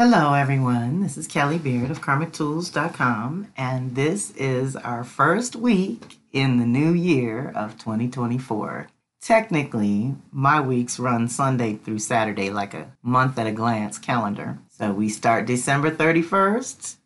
Hello, everyone. This is Kelly Beard of KarmicTools.com, and this is our first week in the new year of 2024. Technically, my weeks run Sunday through Saturday like a month at a glance calendar. So we start December 31st,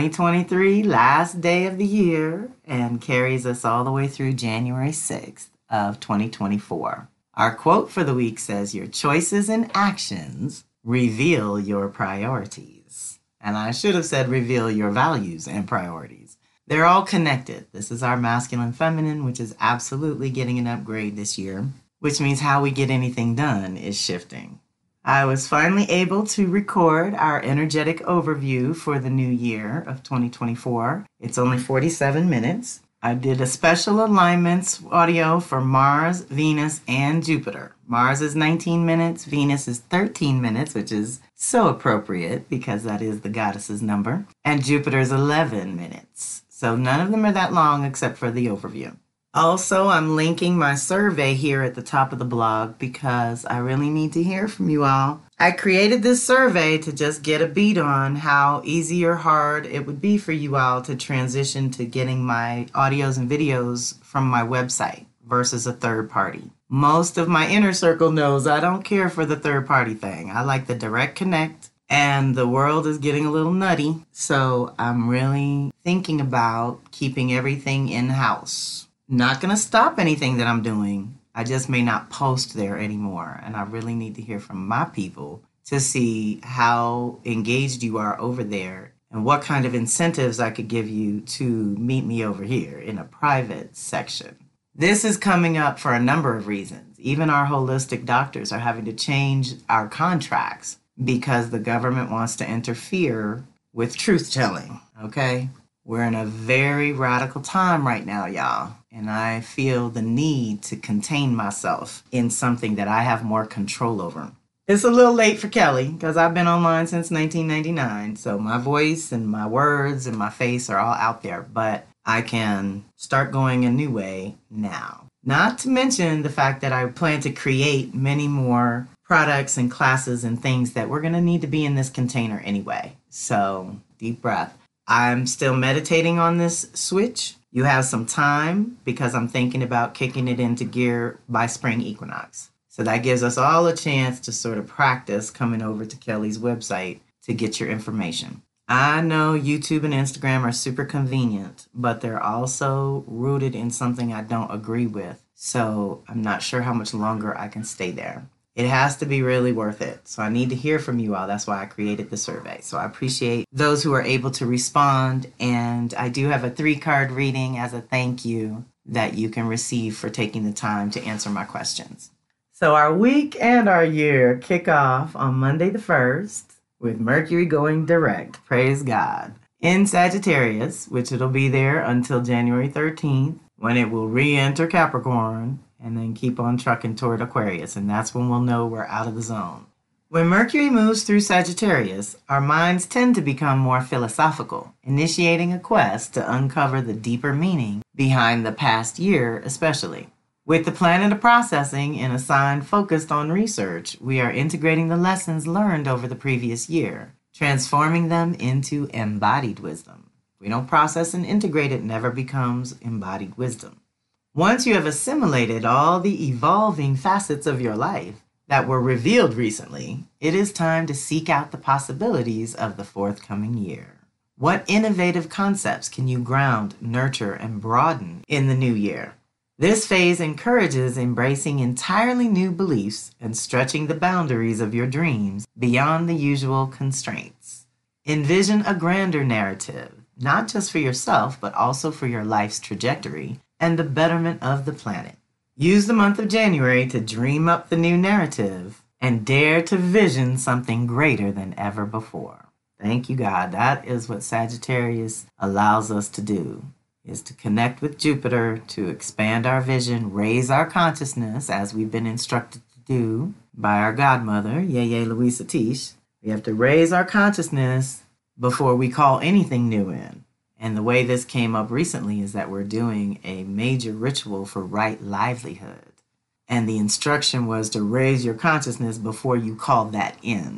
2023, last day of the year, and carries us all the way through January 6th of 2024. Our quote for the week says, "Your choices and actions reveal your priorities." And I should have said reveal your values and priorities. They're all connected. This is our masculine feminine, which is absolutely getting an upgrade this year, which means how we get anything done is shifting. I was finally able to record our energetic overview for the new year of 2024. It's only 47 minutes. I did a special alignments audio for Mars, Venus, and Jupiter. Mars is 19 minutes, Venus is 13 minutes, which is so appropriate because that is the goddess's number, and Jupiter is 11 minutes. So none of them are that long except for the overview. Also, I'm linking my survey here at the top of the blog because I really need to hear from you all. I created this survey to just get a beat on how easy or hard it would be for you all to transition to getting my audios and videos from my website versus a third party. Most of my inner circle knows I don't care for the third party thing. I like the direct connect, and the world is getting a little nutty. So I'm really thinking about keeping everything in-house. Not going to stop anything that I'm doing. I just may not post there anymore. And I really need to hear from my people to see how engaged you are over there and what kind of incentives I could give you to meet me over here in a private section. This is coming up for a number of reasons. Even our holistic doctors are having to change our contracts because the government wants to interfere with truth telling, okay? We're in a very radical time right now, y'all. And I feel the need to contain myself in something that I have more control over. It's a little late for Kelly because I've been online since 1999. So my voice and my words and my face are all out there. But I can start going a new way now. Not to mention the fact that I plan to create many more products and classes and things that we're going to need to be in this container anyway. So deep breath. I'm still meditating on this switch. You have some time because I'm thinking about kicking it into gear by spring equinox. So that gives us all a chance to sort of practice coming over to Kelly's website to get your information. I know YouTube and Instagram are super convenient, but they're also rooted in something I don't agree with. So I'm not sure how much longer I can stay there. It has to be really worth it. So I need to hear from you all. That's why I created the survey. So I appreciate those who are able to respond. And I do have a 3-card reading as a thank you that you can receive for taking the time to answer my questions. So our week and our year kick off on Monday the 1st with Mercury going direct. Praise God. In Sagittarius, which it'll be there until January 13th, when it will re-enter Capricorn, and then keep on trucking toward Aquarius, and that's when we'll know we're out of the zone. When Mercury moves through Sagittarius, our minds tend to become more philosophical, initiating a quest to uncover the deeper meaning behind the past year especially. With the planet of processing in a sign focused on research, we are integrating the lessons learned over the previous year, transforming them into embodied wisdom. If we don't process and integrate, it never becomes embodied wisdom. Once you have assimilated all the evolving facets of your life that were revealed recently, it is time to seek out the possibilities of the forthcoming year. What innovative concepts can you ground, nurture, and broaden in the new year? This phase encourages embracing entirely new beliefs and stretching the boundaries of your dreams beyond the usual constraints. Envision a grander narrative, not just for yourself, but also for your life's trajectory and the betterment of the planet. Use the month of January to dream up the new narrative and dare to vision something greater than ever before. Thank you, God. That is what Sagittarius allows us to do, is to connect with Jupiter, to expand our vision, raise our consciousness, as we've been instructed to do by our godmother, Yeye Louise Tish. We have to raise our consciousness before we call anything new in. And the way this came up recently is that we're doing a major ritual for right livelihood. And the instruction was to raise your consciousness before you call that in.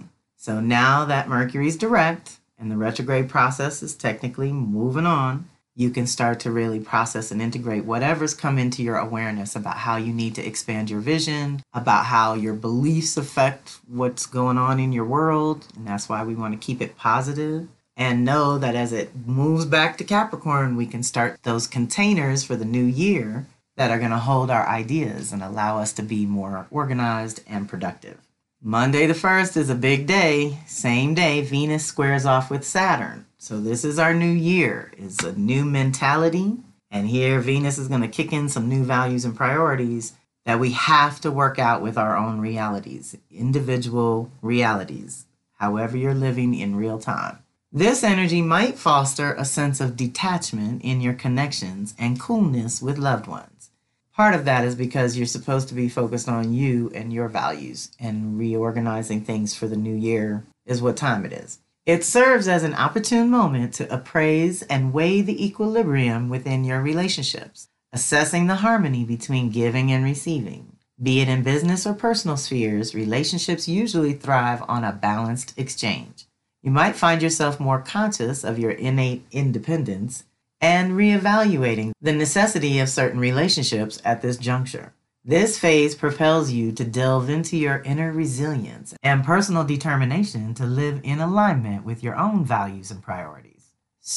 So now that Mercury's direct and the retrograde process is technically moving on, you can start to really process and integrate whatever's come into your awareness about how you need to expand your vision, about how your beliefs affect what's going on in your world. And that's why we want to keep it positive and know that as it moves back to Capricorn, we can start those containers for the new year that are going to hold our ideas and allow us to be more organized and productive. Monday the 1st is a big day. Same day, Venus squares off with Saturn. So this is our new year. It's a new mentality. And here Venus is going to kick in some new values and priorities that we have to work out with our own realities, individual realities, however you're living in real time. This energy might foster a sense of detachment in your connections and coolness with loved ones. Part of that is because you're supposed to be focused on you and your values, and reorganizing things for the new year is what time it is. It serves as an opportune moment to appraise and weigh the equilibrium within your relationships, assessing the harmony between giving and receiving. Be it in business or personal spheres, relationships usually thrive on a balanced exchange. You might find yourself more conscious of your innate independence and reevaluating the necessity of certain relationships at this juncture. This phase propels you to delve into your inner resilience and personal determination to live in alignment with your own values and priorities.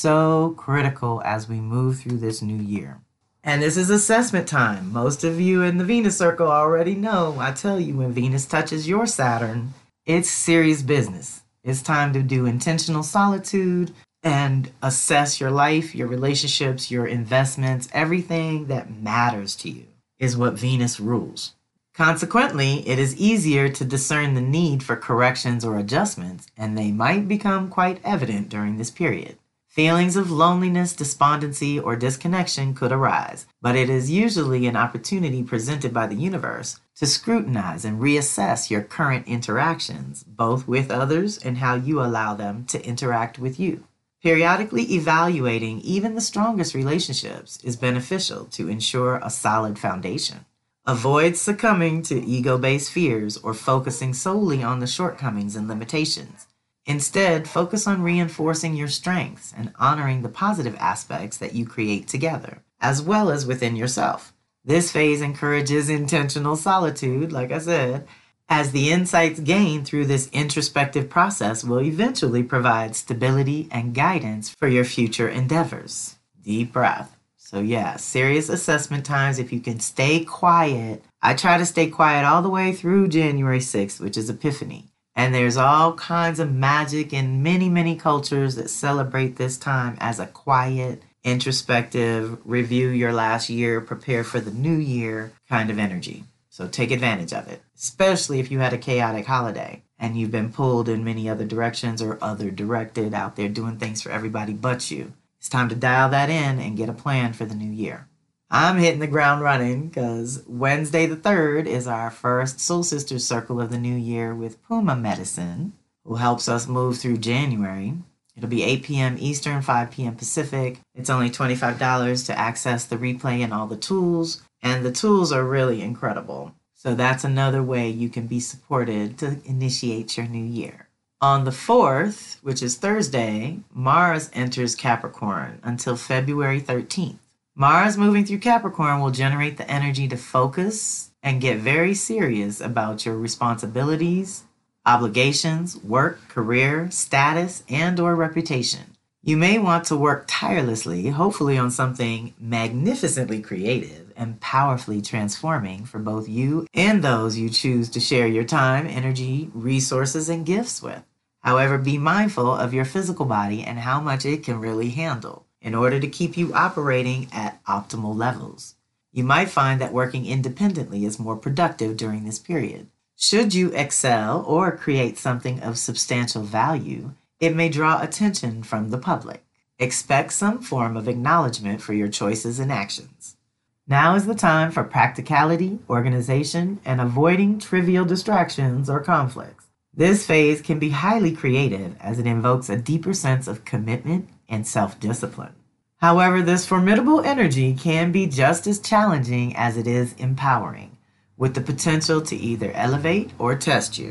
So critical as we move through this new year. And this is assessment time. Most of you in the Venus circle already know. I tell you, when Venus touches your Saturn, it's serious business. It's time to do intentional solitude and assess your life, your relationships, your investments, everything that matters to you is what Venus rules. Consequently, it is easier to discern the need for corrections or adjustments, and they might become quite evident during this period. Feelings of loneliness, despondency, or disconnection could arise, but it is usually an opportunity presented by the universe to scrutinize and reassess your current interactions, both with others and how you allow them to interact with you. Periodically evaluating even the strongest relationships is beneficial to ensure a solid foundation. Avoid succumbing to ego-based fears or focusing solely on the shortcomings and limitations. Instead, focus on reinforcing your strengths and honoring the positive aspects that you create together, as well as within yourself. This phase encourages intentional solitude, like I said, as the insights gained through this introspective process will eventually provide stability and guidance for your future endeavors. Deep breath. So yeah, serious assessment times. If you can stay quiet, I try to stay quiet all the way through January 6th, which is Epiphany. And there's all kinds of magic in many, many cultures that celebrate this time as a quiet, introspective, review your last year, prepare for the new year kind of energy. So take advantage of it, especially if you had a chaotic holiday and you've been pulled in many other directions or other directed out there doing things for everybody but you. It's time to dial that in and get a plan for the new year. I'm hitting the ground running because Wednesday the 3rd is our first Soul Sisters Circle of the new year with Puma Medicine, who helps us move through January. It'll be 8 p.m. Eastern, 5 p.m. Pacific. It's only $25 to access the replay and all the tools. And the tools are really incredible. So that's another way you can be supported to initiate your new year. On the 4th, which is Thursday, Mars enters Capricorn until February 13th. Mars moving through Capricorn will generate the energy to focus and get very serious about your responsibilities, obligations, work, career, status, and/or reputation. You may want to work tirelessly, hopefully on something magnificently creative and powerfully transforming for both you and those you choose to share your time, energy, resources, and gifts with. However, be mindful of your physical body and how much it can really handle in order to keep you operating at optimal levels. You might find that working independently is more productive during this period. Should you excel or create something of substantial value, it may draw attention from the public. Expect some form of acknowledgement for your choices and actions. Now is the time for practicality, organization, and avoiding trivial distractions or conflicts. This phase can be highly creative as it invokes a deeper sense of commitment and self-discipline. However, this formidable energy can be just as challenging as it is empowering, with the potential to either elevate or test you.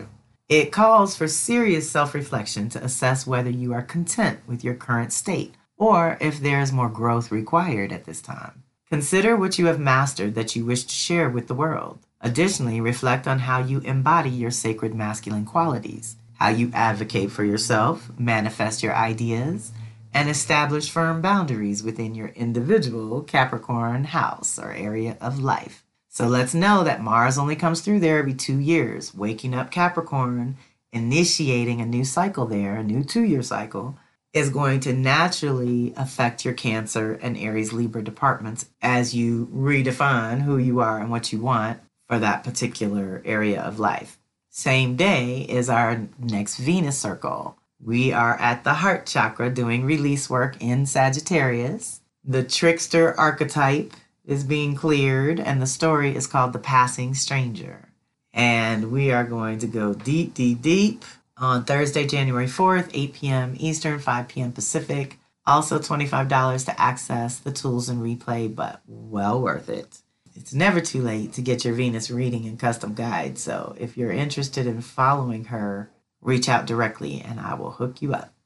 It calls for serious self-reflection to assess whether you are content with your current state or if there is more growth required at this time. Consider what you have mastered that you wish to share with the world. Additionally, reflect on how you embody your sacred masculine qualities, how you advocate for yourself, manifest your ideas, and establish firm boundaries within your individual Capricorn house or area of life. So let's know that Mars only comes through there every 2 years, waking up Capricorn, initiating a new cycle there, a new 2-year cycle, is going to naturally affect your Cancer and Aries Libra departments as you redefine who you are and what you want for that particular area of life. Same day is our next Venus circle. We are at the heart chakra doing release work in Sagittarius. The trickster archetype is being cleared, and the story is called The Passing Stranger. And we are going to go deep, deep, deep on Thursday, January 4th, 8 p.m. Eastern, 5 p.m. Pacific. Also $25 to access the tools and replay, but well worth it. It's never too late to get your Venus reading and custom guide. So if you're interested in following her, reach out directly and I will hook you up.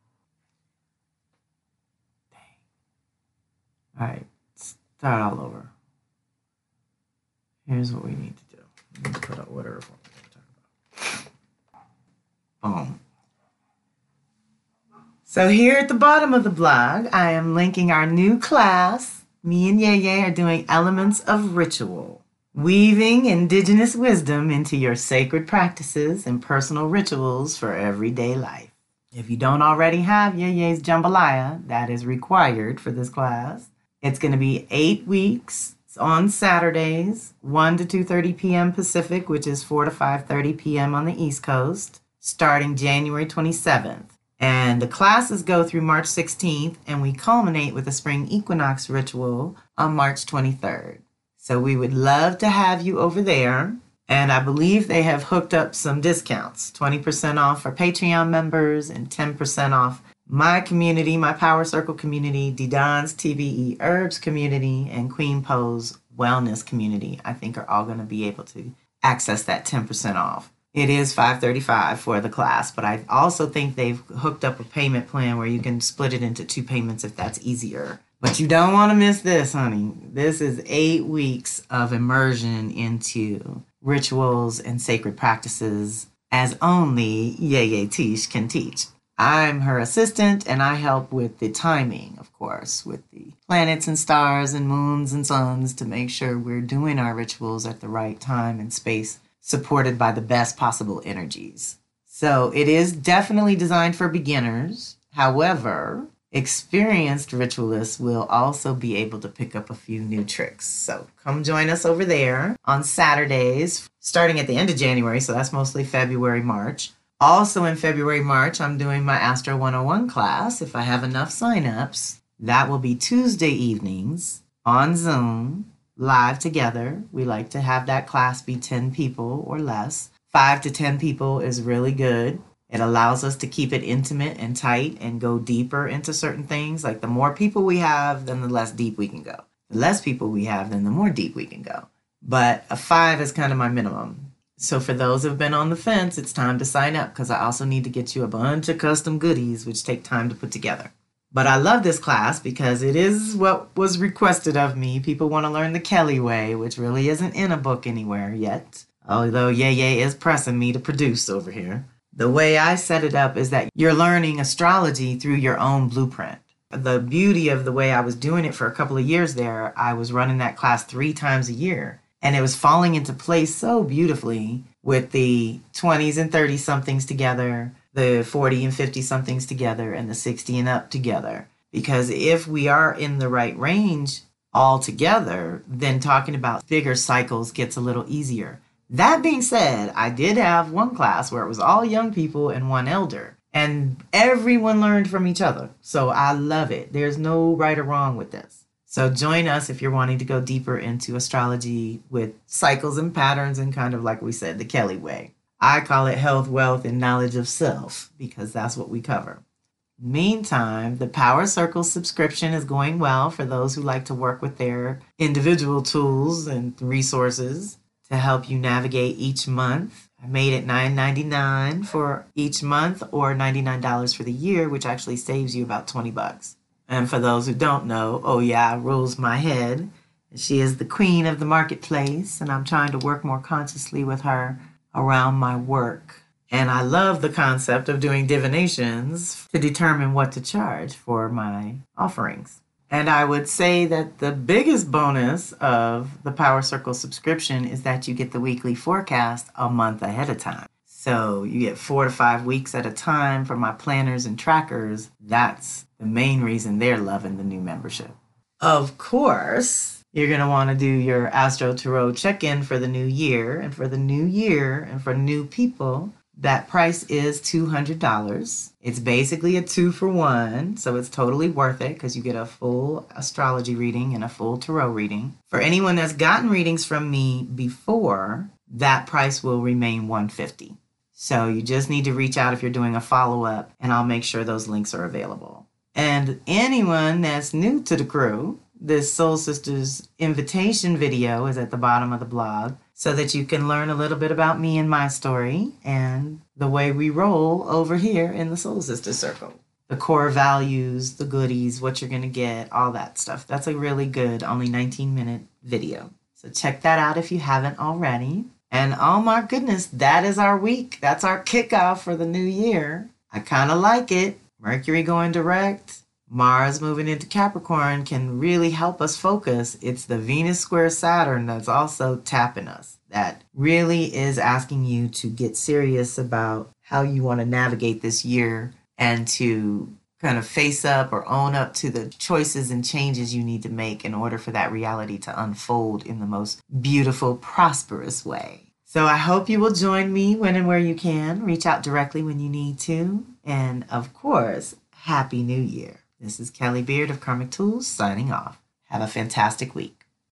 All right, start all over. Here's what we need to do. We need to put out whatever form we're going to talk about. Boom. So here at the bottom of the blog, I am linking our new class. Me and Yeye are doing Elements of Ritual, weaving indigenous wisdom into your sacred practices and personal rituals for everyday life. If you don't already have Yeye's Jambalaya, that is required for this class. It's going to be 8 weeks on Saturdays, 1 to 2:30 p.m. Pacific, which is 4 to 5:30 p.m. on the East Coast, starting January 27th. And the classes go through March 16th, and we culminate with a spring equinox ritual on March 23rd. So we would love to have you over there. And I believe they have hooked up some discounts, 20% off for Patreon members and 10% off my community, my Power Circle community, Didon's TBE Herbs community, and Queen Poe's Wellness community. I think are all going to be able to access that 10% off. It is $535 for the class, but I also think they've hooked up a payment plan where you can split it into 2 payments if that's easier. But you don't want to miss this, honey. This is 8 weeks of immersion into rituals and sacred practices as only Yeye Tish can teach. I'm her assistant, and I help with the timing, of course, with the planets and stars and moons and suns to make sure we're doing our rituals at the right time and space, supported by the best possible energies. So it is definitely designed for beginners. However, experienced ritualists will also be able to pick up a few new tricks. So come join us over there on Saturdays, starting at the end of January, so that's mostly February, March. Also in February, March, I'm doing my Astro 101 class. If I have enough signups, that will be Tuesday evenings on Zoom, live together. We like to have that class be 10 people or less. 5 to 10 people is really good. It allows us to keep it intimate and tight and go deeper into certain things. Like the more people we have, then the less deep we can go. The less people we have, then the more deep we can go. But a 5 is kind of my minimum. So for those who have been on the fence, it's time to sign up because I also need to get you a bunch of custom goodies, which take time to put together. But I love this class because it is what was requested of me. People want to learn the Kelly way, which really isn't in a book anywhere yet, although Yeye is pressing me to produce over here. The way I set it up is that you're learning astrology through your own blueprint. The beauty of the way I was doing it for a couple of years there, I was running that class 3 times a year. And it was falling into place so beautifully with the 20s and 30 somethings together, the 40 and 50 somethings together, and the 60 and up together. Because if we are in the right range all together, then talking about bigger cycles gets a little easier. That being said, I did have one class where it was all young people and one elder. And everyone learned from each other. So I love it. There's no right or wrong with this. So join us if you're wanting to go deeper into astrology with cycles and patterns and kind of like we said, the Kelly way. I call it health, wealth, and knowledge of self because that's what we cover. Meantime, the Power Circle subscription is going well for those who like to work with their individual tools and resources to help you navigate each month I made it $9.99 for each month or $99 for the year, which actually saves you about $20. And for those who don't know, Oya rules my head. She is the queen of the marketplace, and I'm trying to work more consciously with her around my work. And I love the concept of doing divinations to determine what to charge for my offerings. And I would say that the biggest bonus of the Power Circle subscription is that you get the weekly forecast a month ahead of time. So you get 4 to 5 weeks at a time for my planners and trackers. That's the main reason they're loving the new membership. Of course, you're going to want to do your Astro Tarot check-in for the new year. And for the new year and for new people, that price is $200. It's basically a 2-for-1, so it's totally worth it because you get a full astrology reading and a full tarot reading. For anyone that's gotten readings from me before, that price will remain $150. So you just need to reach out if you're doing a follow-up, and I'll make sure those links are available. And anyone that's new to the crew, this Soul Sisters invitation video is at the bottom of the blog so that you can learn a little bit about me and my story and the way we roll over here in the Soul Sisters Circle. The core values, the goodies, what you're going to get, all that stuff. That's a really good, only 19-minute video. So check that out if you haven't already. And oh my goodness, that is our week. That's our kickoff for the new year. I kind of like it. Mercury going direct. Mars moving into Capricorn can really help us focus. It's the Venus square Saturn that's also tapping us. That really is asking you to get serious about how you want to navigate this year and to kind of face up or own up to the choices and changes you need to make in order for that reality to unfold in the most beautiful, prosperous way. So I hope you will join me when and where you can. Reach out directly when you need to. And of course, Happy New Year. This is Kelly Beard of Karmic Tools signing off. Have a fantastic week.